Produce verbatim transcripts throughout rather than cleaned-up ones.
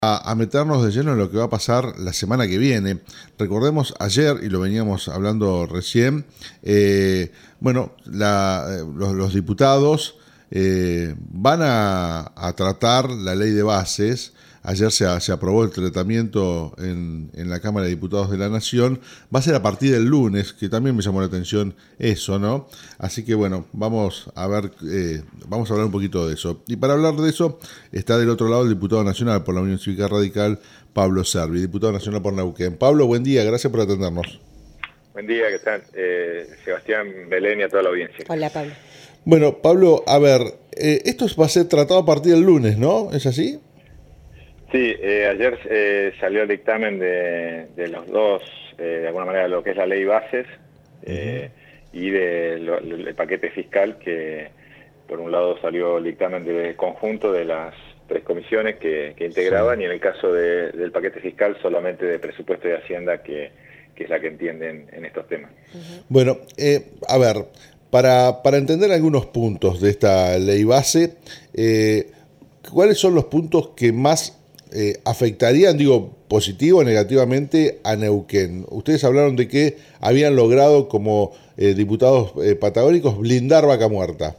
a, a meternos de lleno en lo que va a pasar la semana que viene. Recordemos ayer, y lo veníamos hablando recién, eh, bueno, la, eh, los, los diputados eh, van a, a tratar la ley de bases. Ayer se, se aprobó el tratamiento en, en la Cámara de Diputados de la Nación. Va a ser a partir del lunes, que también me llamó la atención eso, ¿no? Así que bueno, vamos a ver, eh, vamos a hablar un poquito de eso. Y para hablar de eso, está del otro lado el diputado nacional por la Unión Cívica Radical, Pablo Servi, diputado nacional por Neuquén. Pablo, buen día, gracias por atendernos. Buen día, ¿qué tal? Eh, Sebastián, Belén y a toda la audiencia. Hola, Pablo. Bueno, Pablo, a ver, eh, esto va a ser tratado a partir del lunes, ¿no? ¿Es así? Sí, eh, ayer eh, salió el dictamen de, de los dos, eh, de alguna manera, lo que es la ley bases eh, uh-huh. y del de paquete fiscal, que por un lado salió el dictamen de conjunto de las tres comisiones que, que integraban, sí. Y en el caso de, del paquete fiscal solamente de presupuesto y hacienda, que, que es la que entienden en estos temas. Uh-huh. Bueno, eh, a ver, para, para entender algunos puntos de esta ley base, eh, ¿cuáles son los puntos que más Eh, afectarían, digo, positivo o negativamente a Neuquén? Ustedes hablaron de que habían logrado como eh, diputados eh, patagónicos blindar Vaca Muerta.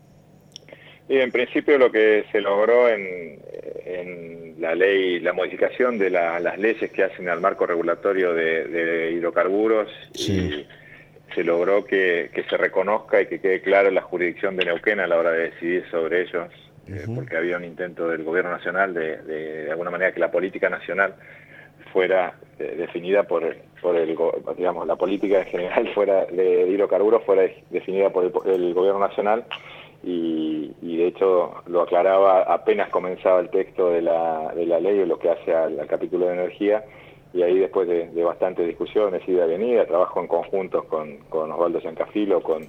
Y en principio lo que se logró en, en la ley, la modificación de la, las leyes que hacen al marco regulatorio de, de hidrocarburos, sí. Y se logró que, que se reconozca y que quede claro la jurisdicción de Neuquén a la hora de decidir sobre ellos. Uh-huh. Porque había un intento del gobierno nacional de, de, de alguna manera, que la política nacional fuera eh, definida por, por el, digamos, la política en general fuera de hidrocarburos fuera definida por el, el gobierno nacional, y, y de hecho lo aclaraba apenas comenzaba el texto de la, de la ley, lo que hace al, al capítulo de energía, y ahí después de, de bastantes discusiones, ida y venida, trabajo en conjuntos con, con Osvaldo Giancafilo, con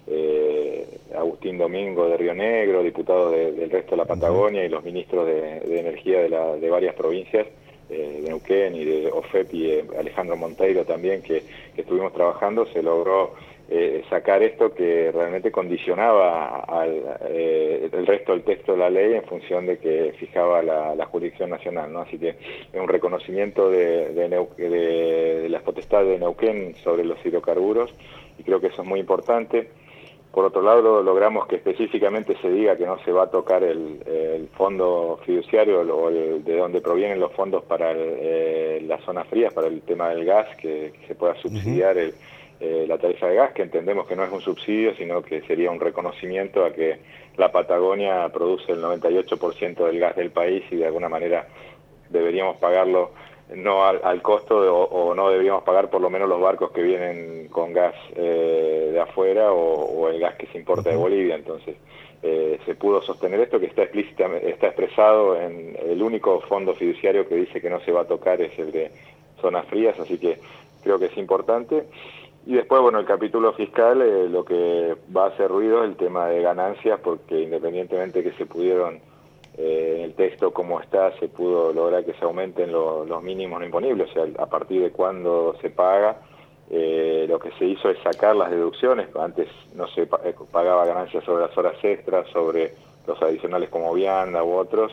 Eh, Agustín Domingo de Río Negro, diputado de, del resto de la Patagonia, uh-huh. y los ministros de, de energía de, la, de varias provincias, eh, de Neuquén y de O F E P, y eh, Alejandro Monteiro también, que, que estuvimos trabajando. Se logró eh, sacar esto que realmente condicionaba al, eh, el resto del texto de la ley en función de que fijaba la, la jurisdicción nacional, ¿no? Así que es un reconocimiento de, de, Neu, de, de las potestades de Neuquén sobre los hidrocarburos, y creo que eso es muy importante. Por otro lado, logramos que específicamente se diga que no se va a tocar el, el fondo fiduciario o el, de donde provienen los fondos para el, eh, las zonas frías, para el tema del gas, que, que se pueda subsidiar el, eh, la tarifa de gas, que entendemos que no es un subsidio, sino que sería un reconocimiento a que la Patagonia produce el noventa y ocho por ciento del gas del país, y de alguna manera deberíamos pagarlo no al, al costo de, o, o no deberíamos pagar por lo menos los barcos que vienen con gas eh, de afuera, o, o el gas que se importa de Bolivia. Entonces eh, se pudo sostener esto, que está explícitamente, está expresado en el único fondo fiduciario que dice que no se va a tocar, es el de zonas frías, así que creo que es importante. Y después, bueno, el capítulo fiscal, eh, lo que va a hacer ruido es el tema de ganancias, porque independientemente que se pudieron Eh, en el texto como está, se pudo lograr que se aumenten lo, los mínimos no imponibles, o sea, a partir de cuándo se paga. Eh, lo que se hizo es sacar las deducciones. Antes no se pagaba ganancias sobre las horas extras, sobre los adicionales como vianda u otros,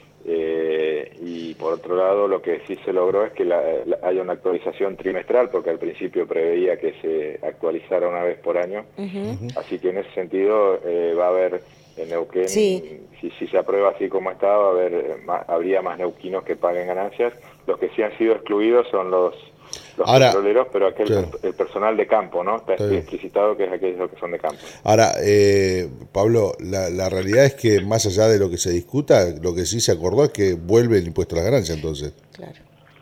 eh, y por otro lado lo que sí se logró es que la, la, haya una actualización trimestral, porque al principio preveía que se actualizara una vez por año. Uh-huh. Así que en ese sentido eh, va a haber en Neuquén, sí. si, si se aprueba así como está, va a haber, más, habría más neuquinos que paguen ganancias. Los que sí han sido excluidos son los, los Ahora, petroleros, pero aquel claro. el personal de campo, ¿no? Está, está explicitado que es aquellos que son de campo. Ahora, eh, Pablo, la, la realidad es que más allá de lo que se discuta, lo que sí se acordó es que vuelve el impuesto a la ganancia, entonces. Claro.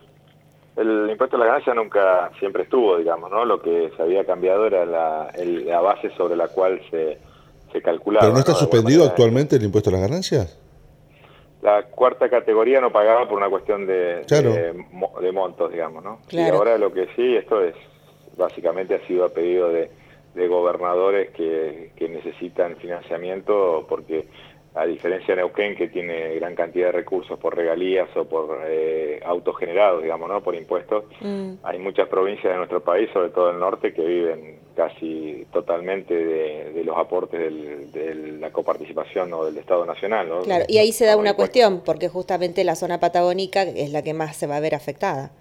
El impuesto a la ganancia nunca, siempre estuvo, digamos, ¿no? Lo que se había cambiado era la, el, la base sobre la cual se... se calculaba. ¿Pero no está ¿no? suspendido actualmente el impuesto a las ganancias? La cuarta categoría no pagaba por una cuestión de, claro. de, de montos, digamos, ¿no? Claro. Y ahora lo que sí, esto es, básicamente ha sido a pedido de, de gobernadores que, que necesitan financiamiento, porque a diferencia de Neuquén, que tiene gran cantidad de recursos por regalías o por eh, autos generados, digamos, ¿no? Por impuestos, mm. hay muchas provincias de nuestro país, sobre todo el norte, que viven casi totalmente de, de los aportes del, de la coparticipación o del Estado Nacional, ¿no? Claro, y ahí se da una cuestión, porque justamente la zona patagónica es la que más se va a ver afectada.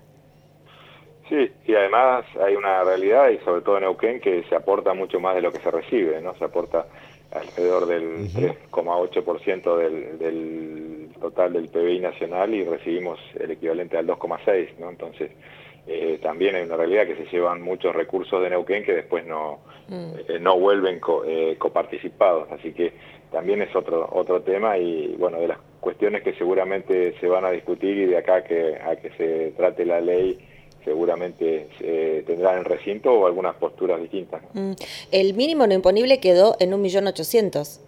Sí, y además hay una realidad, y sobre todo en Neuquén, que se aporta mucho más de lo que se recibe, ¿no? Se aporta alrededor del uh-huh. tres coma ocho por ciento del, del total del P B I nacional y recibimos el equivalente al dos coma seis por ciento, ¿no? Entonces, eh, también hay una realidad que se llevan muchos recursos de Neuquén que después no, uh-huh. eh, no vuelven co, eh, coparticipados, así que también es otro otro tema y, bueno, de las cuestiones que seguramente se van a discutir y de acá que, a que se trate la ley, seguramente eh, tendrán el recinto o algunas posturas distintas, ¿no? Mm. El mínimo no imponible quedó en un millón ochocientos.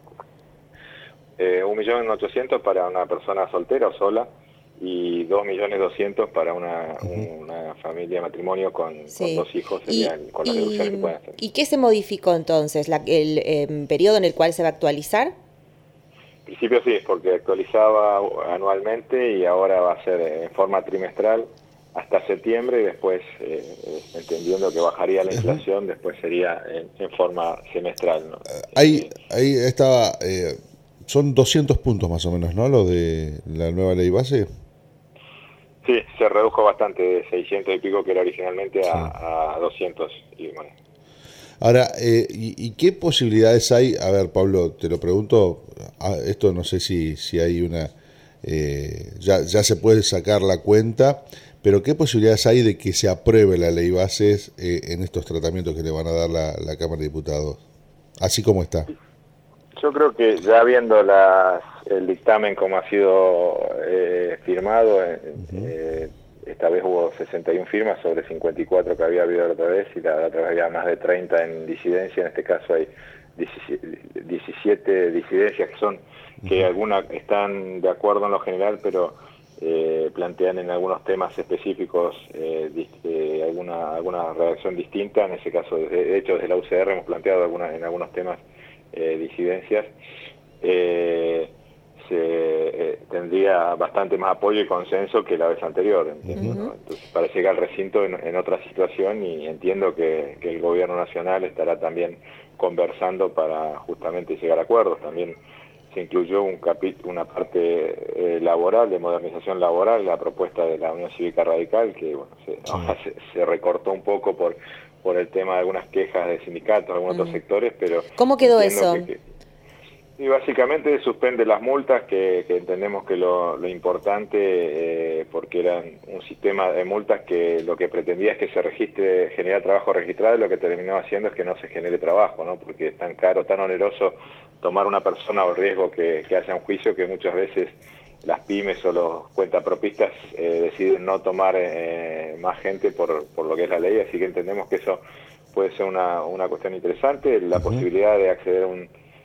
Eh, un millón ochocientos para una persona soltera o sola y dos millones doscientos para una, uh-huh. una familia de matrimonio con, sí. con dos hijos, serían, y, con las deducciones que pueden hacer. ¿Y qué se modificó entonces? La, ¿El eh, periodo en el cual se va a actualizar? En principio sí, porque actualizaba anualmente y ahora va a ser en forma trimestral hasta septiembre y después, eh, entendiendo que bajaría la inflación, después sería en, en forma semestral, ¿no? Ahí, ahí estaba, eh, son doscientos puntos más o menos, ¿no? Lo de la nueva ley base. Sí, se redujo bastante, de seiscientos y pico que era originalmente a, sí. a doscientos. Y bueno. Ahora, eh, ¿y, ¿y qué posibilidades hay? A ver, Pablo, te lo pregunto, esto no sé si, si hay una, eh, ya, ya se puede sacar la cuenta, pero ¿qué posibilidades hay de que se apruebe la ley bases eh, en estos tratamientos que le van a dar la, la Cámara de Diputados, así como está? Yo creo que ya viendo las, el dictamen como ha sido eh, firmado, eh, uh-huh. eh, esta vez hubo sesenta y una firmas sobre cincuenta y cuatro que había habido la otra vez, y la, la otra vez había más de treinta en disidencia. En este caso hay diecisiete disidencias que son, que uh-huh. algunas están de acuerdo en lo general, pero Eh, plantean en algunos temas específicos eh, eh, alguna alguna redacción distinta. En ese caso, de, de hecho, desde la U C R hemos planteado algunas, en algunos temas eh, disidencias. Eh, se eh, tendría bastante más apoyo y consenso que la vez anterior, entiendo, uh-huh. ¿no? Entonces parece que al recinto en, en otra situación, y entiendo que, que el gobierno nacional estará también conversando para justamente llegar a acuerdos. También se incluyó un capítulo, una parte eh, laboral, de modernización laboral, la propuesta de la Unión Cívica Radical, que bueno, se, sí. no, se, se recortó un poco por por el tema de algunas quejas de sindicatos, algunos mm. otros sectores, pero... ¿Cómo quedó eso? Que, que, y básicamente suspende las multas, que, que entendemos que lo, lo importante, eh, porque eran un sistema de multas que lo que pretendía es que se registre, generar trabajo registrado, y lo que terminó haciendo es que no se genere trabajo, ¿no? Porque es tan caro, tan oneroso tomar una persona o el riesgo que, que haya un juicio, que muchas veces las pymes o los cuentapropistas eh, deciden no tomar eh, más gente por, por lo que es la ley, así que entendemos que eso puede ser una, una cuestión interesante, la uh-huh. posibilidad de acceder a un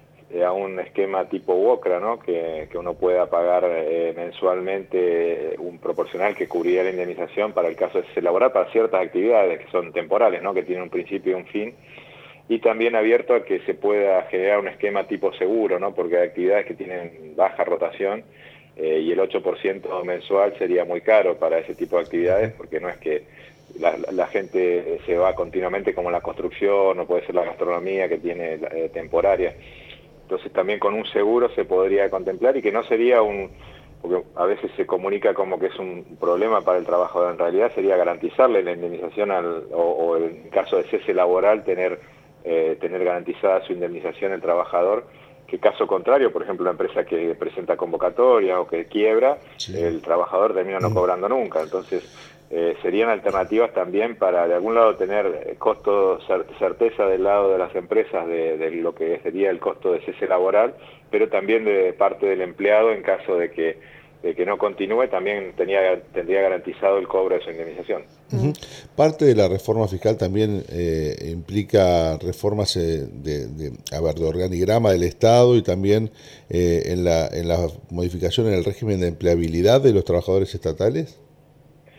a un esquema tipo WOCRA, ¿no? Que, que uno pueda pagar eh, mensualmente un proporcional que cubriría la indemnización para el caso de cese laboral, para ciertas actividades que son temporales, ¿no? Que tienen un principio y un fin, y también abierto a que se pueda generar un esquema tipo seguro, ¿no? Porque hay actividades que tienen baja rotación eh, y el ocho por ciento mensual sería muy caro para ese tipo de actividades, porque no es que la, la gente se va continuamente, como la construcción, o puede ser la gastronomía, que tiene eh, temporaria. Entonces también con un seguro se podría contemplar, y que no sería un, porque a veces se comunica como que es un problema para el trabajador, en realidad sería garantizarle la indemnización al, o, o en caso de cese laboral tener, eh, tener garantizada su indemnización el trabajador, que caso contrario, por ejemplo, la empresa que presenta convocatoria o que quiebra, sí. el trabajador termina no cobrando nunca. Entonces eh, serían alternativas también para de algún lado tener costo, certeza del lado de las empresas de, de lo que sería el costo de cese laboral, pero también de parte del empleado en caso de que de que no continúe, también tenía, tendría garantizado el cobro de su indemnización. Uh-huh. Parte de la reforma fiscal también eh, implica reformas eh, de, de, a ver, de organigrama del Estado, y también eh, en la en la modificación en el régimen de empleabilidad de los trabajadores estatales.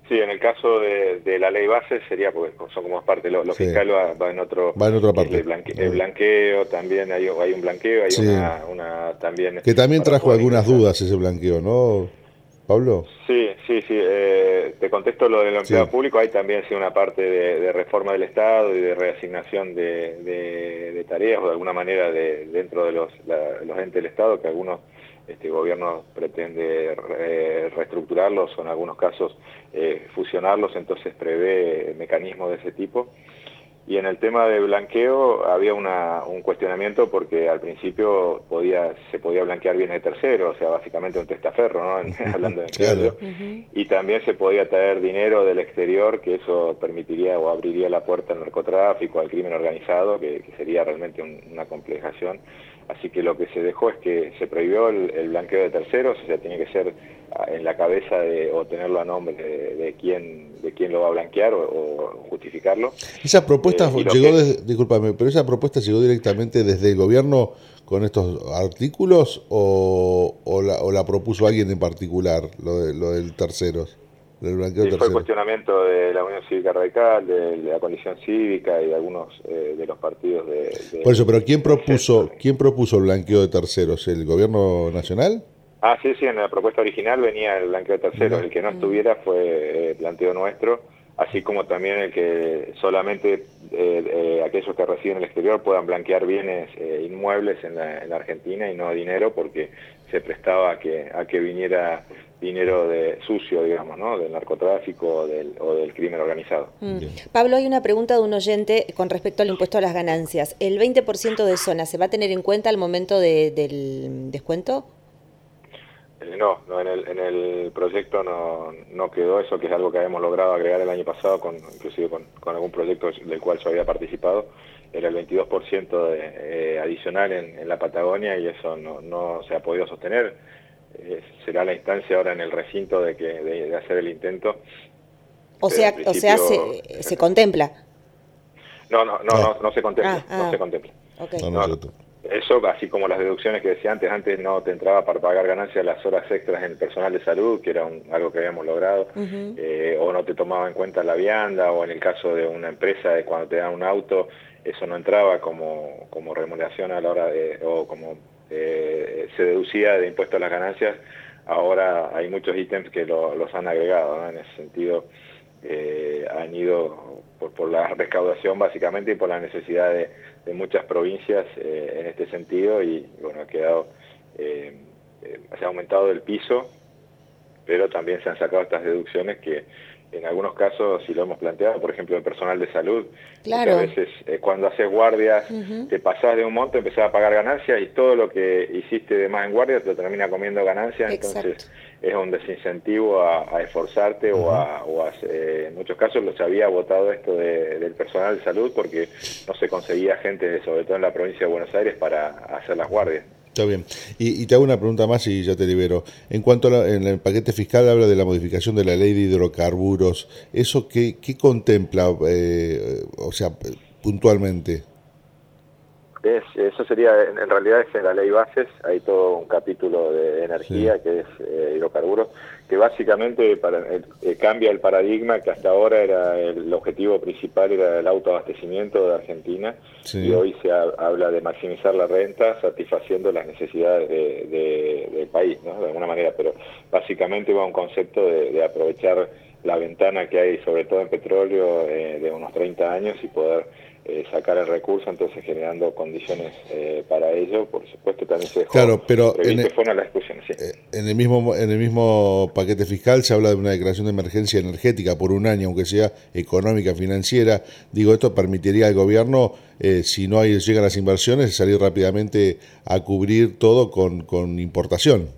Sí, en el caso de, de la ley base sería, porque son como parte, lo, lo Sí. fiscal va, va en otro, Va en otra parte. el, blanque, el blanqueo también, hay, hay un blanqueo, hay Sí. una, una también... Que también para trajo poder algunas ingresar. dudas ese blanqueo, ¿no, Pablo? Sí, sí, sí. Eh, te contesto lo del empleado Sí. público. Hay también sí, una parte de, de reforma del Estado y de reasignación de, de, de tareas o de alguna manera de, dentro de los, la, los entes del Estado que algunos este gobierno pretende re, reestructurarlos o en algunos casos eh, fusionarlos, entonces prevé mecanismos de ese tipo. Y en el tema de blanqueo había una, un cuestionamiento porque al principio podía se podía blanquear bienes de terceros, o sea, básicamente un testaferro, ¿no? Hablando de Claro. Ujú. Y también se podía traer dinero del exterior, que eso permitiría o abriría la puerta al narcotráfico, al crimen organizado, que, que sería realmente un, una complejación. Así que lo que se dejó es que se prohibió el, el blanqueo de terceros, o sea, tiene que ser en la cabeza de, o tenerlo a nombre de, de quién de quién lo va a blanquear o, o justificarlo. Esa propuesta Eh, y lo llegó, que- desde, discúlpame, pero esa propuesta llegó directamente desde el gobierno con estos artículos o, o, la, o la propuso alguien en particular, lo, de, lo del terceros, del blanqueo Sí, de fue el terceros. cuestionamiento de la Unión Cívica Radical, de, de la condición cívica y de algunos eh, de los partidos de, de- Por eso, pero ¿quién del centro. propuso, quién propuso el blanqueo de terceros? ¿El gobierno nacional? Ah, sí, sí, en la propuesta original venía el blanqueo de terceros. Mirá. El que no Mm. estuviera fue eh, planteo nuestro, así como también el que solamente eh, eh, aquellos que residen en el exterior puedan blanquear bienes eh, inmuebles en la, en la Argentina y no dinero, porque se prestaba a que a que viniera dinero de sucio, digamos, ¿no? Del narcotráfico o del, o del crimen organizado. Mm. Bien. Pablo, hay una pregunta de un oyente con respecto al impuesto a las ganancias. ¿El veinte por ciento de zona se va a tener en cuenta al momento de, del descuento? Eh, No, no en, el, en el proyecto no, no quedó eso, que es algo que habíamos logrado agregar el año pasado, con, inclusive con, con algún proyecto del cual yo había participado. Era el veintidós por ciento de, eh, adicional en, en la Patagonia y eso no, no se ha podido sostener. Eh, será la instancia ahora en el recinto de, que, de, de hacer el intento. O Pero sea, en o sea, principio- se, se contempla. No, no, no, Ah. no, no se contempla, Ah, no ah. se contempla. Ok. No, no, No, yo no. te- Eso, así como las deducciones que decía antes, antes no te entraba para pagar ganancias las horas extras en el personal de salud, que era un, algo que habíamos logrado, Ujú. eh, o no te tomaba en cuenta la vianda, o en el caso de una empresa, de cuando te dan un auto, eso no entraba como, como remuneración a la hora de, o como eh, se deducía de impuesto a las ganancias. Ahora hay muchos ítems que lo, los han agregado, ¿no? En ese sentido, eh, han ido por, por la recaudación básicamente y por la necesidad de, de muchas provincias eh, en este sentido y bueno, ha quedado, eh, eh, se ha aumentado el piso, pero también se han sacado estas deducciones que en algunos casos, si lo hemos planteado, por ejemplo, en personal de salud, Claro. muchas veces eh, cuando haces guardias, Ujú. te pasás de un monto, empezás a pagar ganancias y todo lo que hiciste de más en guardia te lo termina comiendo ganancias, entonces Exacto. es un desincentivo a, a esforzarte o a, o a eh, en muchos casos los había votado esto de, del personal de salud porque no se conseguía gente, sobre todo en la provincia de Buenos Aires, para hacer las guardias. Está bien. Y, y te hago una pregunta más y ya te libero. En cuanto a la- en el paquete fiscal habla de la modificación de la ley de hidrocarburos. ¿Eso qué, qué contempla, eh, o sea, puntualmente? Es, eso sería, en, en realidad es en la ley bases, hay todo un capítulo de energía Sí. que es eh, hidrocarburos, que básicamente para, eh, eh, cambia el paradigma que hasta ahora era el, el objetivo principal era el autoabastecimiento de Argentina Sí. y hoy se ha- habla de maximizar la renta satisfaciendo las necesidades de, de- del país, ¿no? De alguna manera, pero básicamente va a un concepto de, de aprovechar la ventana que hay sobre todo en petróleo eh, de unos treinta años y poder eh, sacar el recurso, entonces generando condiciones eh, para ello. Por supuesto también se dejó Claro, pero previsto, en el- fueron las discusiones, sí. Eh, En el mismo en el mismo paquete fiscal se habla de una declaración de emergencia energética por un año, aunque sea económica, financiera. Digo, esto permitiría al gobierno, eh, si no hay, llegan las inversiones, salir rápidamente a cubrir todo con, con importación.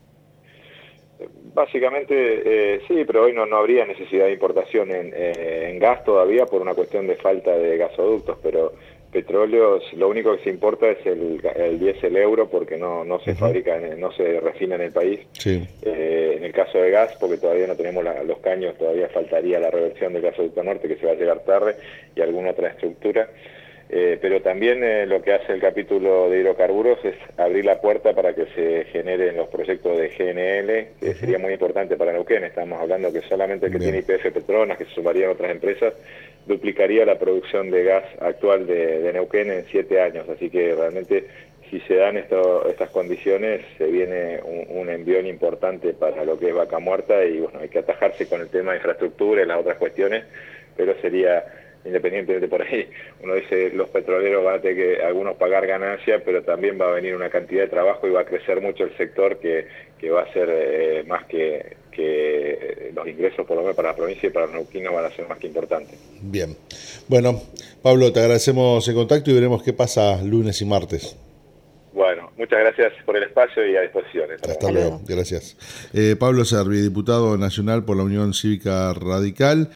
Básicamente, eh, sí, pero hoy no, no habría necesidad de importación en, eh, en gas todavía por una cuestión de falta de gasoductos, pero petróleo, lo único que se importa es el, el diésel euro porque no, no se Ujú. fabrica, en- no se refina en el país. Sí. Eh, en el caso de gas, porque todavía no tenemos la- los caños, todavía faltaría la reversión del gasoducto norte que se va a llegar tarde y alguna otra estructura. Eh, pero también eh, lo que hace el capítulo de hidrocarburos es abrir la puerta para que se generen los proyectos de G N L, que uh-huh. sería muy importante para Neuquén. Estamos hablando que solamente el que Bien. tiene Y P F Petronas, que se sumarían otras empresas, duplicaría la producción de gas actual de, de Neuquén en siete años. Así que realmente, si se dan esto, estas condiciones, se viene un, un envión importante para lo que es Vaca Muerta, y bueno, hay que atajarse con el tema de infraestructura y las otras cuestiones, pero sería... Independientemente, por ahí uno dice los petroleros van a tener que algunos pagar ganancias, pero también va a venir una cantidad de trabajo y va a crecer mucho el sector que, que va a ser eh, más que, que los ingresos, por lo menos para la provincia y para los neuquinos, van a ser más que importantes. Bien. Bueno, Pablo, te agradecemos el contacto y veremos qué pasa lunes y martes. Bueno, muchas gracias por el espacio y a disposición. Hasta luego, gracias. Eh, Pablo Servi, diputado nacional por la Unión Cívica Radical.